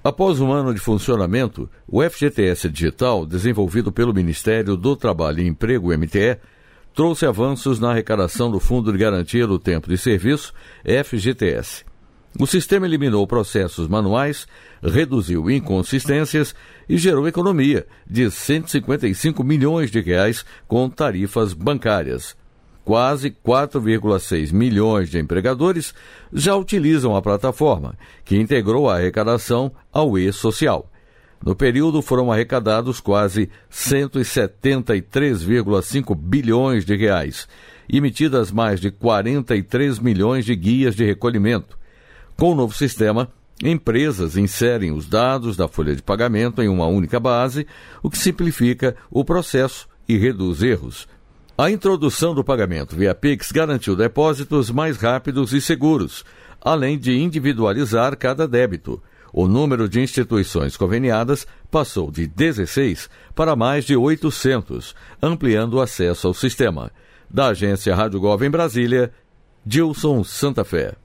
Após um ano de funcionamento, o FGTS Digital, desenvolvido pelo Ministério do Trabalho e Emprego, MTE, trouxe avanços na arrecadação do Fundo de Garantia do Tempo de Serviço, FGTS. O sistema eliminou processos manuais, reduziu inconsistências e gerou economia de 155 milhões de reais com tarifas bancárias. Quase 4,6 milhões de empregadores já utilizam a plataforma, que integrou a arrecadação ao e-social. No período, foram arrecadados quase 173,5 bilhões de reais, emitidas mais de 43 milhões de guias de recolhimento. Com o novo sistema, empresas inserem os dados da folha de pagamento em uma única base, o que simplifica o processo e reduz erros. A introdução do pagamento via Pix garantiu depósitos mais rápidos e seguros, além de individualizar cada débito. O número de instituições conveniadas passou de 16 para mais de 800, ampliando o acesso ao sistema. Da agência Rádio Gov em Brasília, Gilson Santa Fé.